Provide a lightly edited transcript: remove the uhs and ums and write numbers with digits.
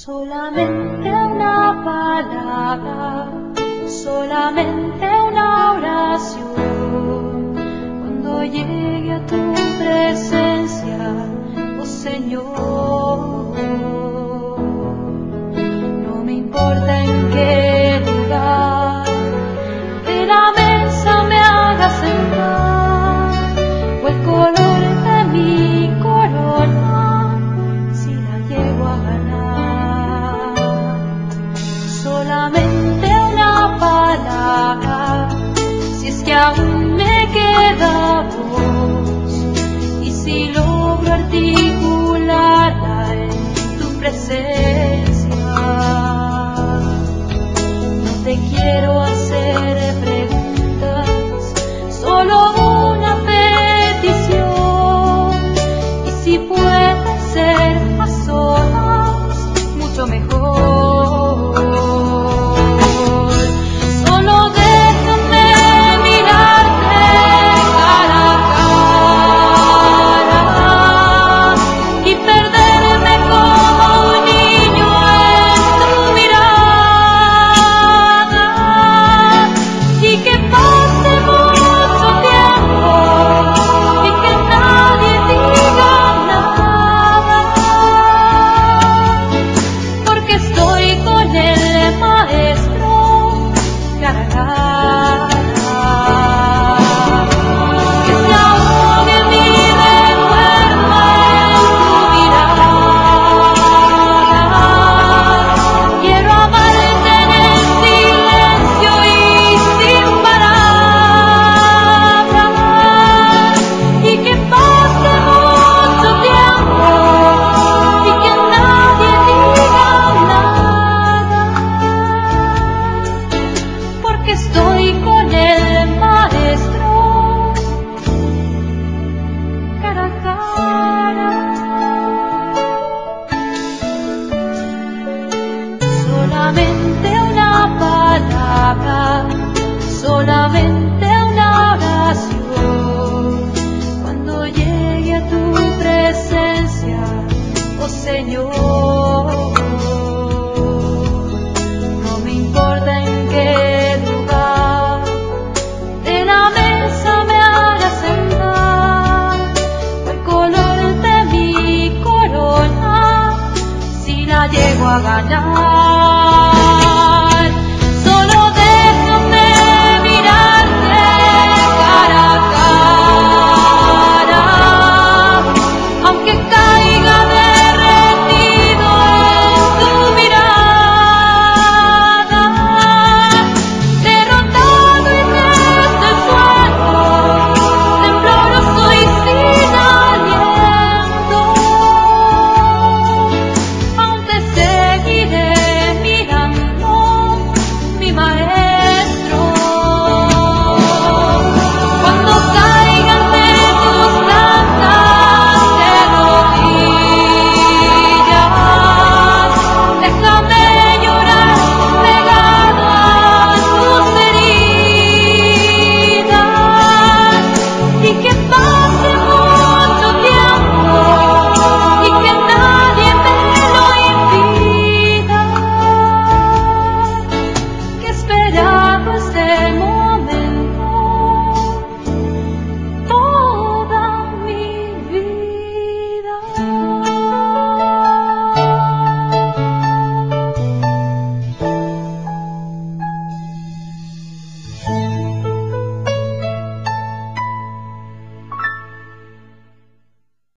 Solamente una palabra, solamente una oración, cuando llegue a tu presencia, oh Señor. No me importa en qué lugar de la mesa me haga sentar, o el color de mi corona, si la llego a ganar. Solamente una palabra, si es que aún me queda voz, y si logro articularla en tu presencia. No te quiero hacer preguntas, solo una petición, y si puede ser a solas, mucho mejor. Solo déjame mirarte cara a cara y perderme como un niño en tu mirada, y que pase mucho tiempo y que nadie diga nada, porque estoy con el maestro cara a cara. Que se ahogue mi recuerdo en tu mirada. Quiero amarte en el silencio y sin palabras, y que pase mucho tiempo y que nadie diga nada, porque estoy con el maestro cara a cara. Solamente una palabra, solamente una oración, cuando llegue a tu presencia, oh Señor. No me importa en qué lugar de la mesa me haga sentar, o el color de mi corona, si la llego a ganar. Solo déjame mirarte cara a cara, aunque caiga derretido en tu mirada, derrotado y desde el suelo, tembloroso y sin aliento, aún te seguiré mirando, mi maestro. Cuando caiga ante tus plantas de rodillas, déjame llorar pegado a tus heridas, y que pase mucho tiempo y que nadie me lo impida, que espere